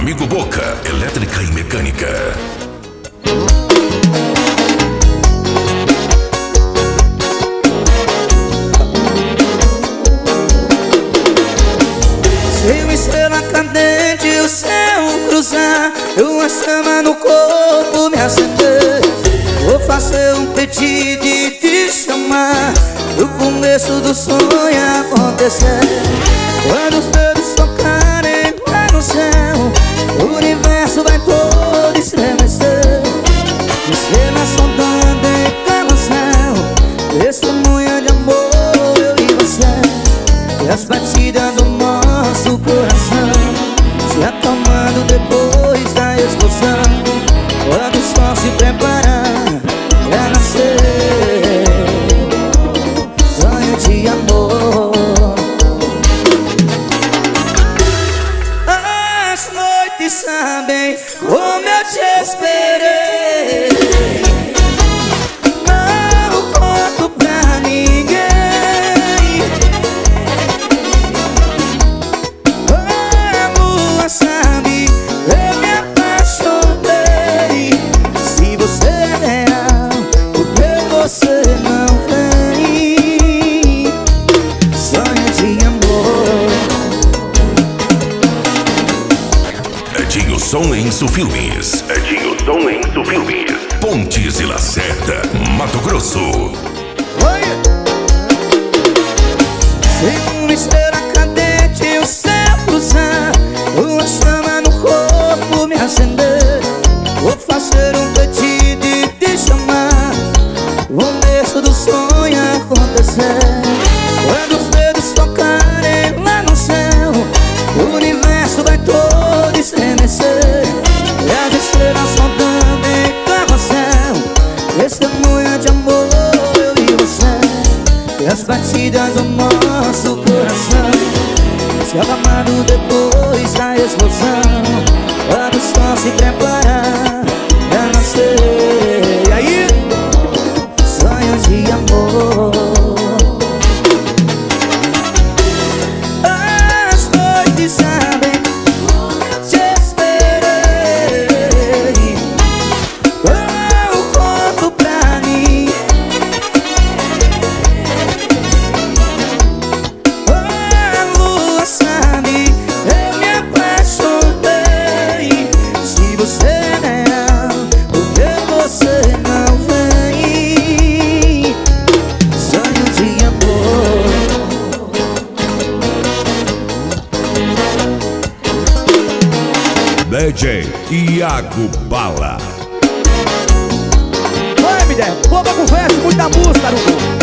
Amigo Boca, elétrica e mecânica. Se uma estrela cadente o céu cruzar, uma chama no corpo me acender, vou fazer um pedido e te chamar pro começo do sonho acontecer. Quando os dedos tocarem lá no céu, o universo vai todo estremecer. Estrelas sondando em carrossel, testemunha de amor, eu e você. E as batidas do nosso coração se acalmando depois da explosão. Quando o sol se preparar pra nascer, sonho de amor. As noites sabem como eu te esperei. Não conto pra ninguém. A lua sabe, eu me apaixonei. Se você é real, por que você não vem? Sonho de amor. Edinho Som Enso Filmes. Edinho Som Enso Filmes. Pontes e Lacerda, Mato Grosso. Oi! Se uma estrela cadente o céu cruzar, uma chama no corpo me acender, vou fazer um pedido e te chamar, o começo do sonho acontecer. Quando os dedos tocarem lá no céu, o universo vai todo estremecer. E as estrelas sondando em carrossel, testemunha de amor, eu e você. E as batidas do nosso coração se acalmando depois da explosão. Quando o sol se preparar pra nascer, e aí? Sonhos de amor. As noites sabem como eu te esperei. Eu conto pra mim. A lua sabe, eu me apaixonei. Se você é real, por que você não vem? Sonho de amor. DJ Iago Bala. Oi, mulher, pouca conversa, muita música, Arubu.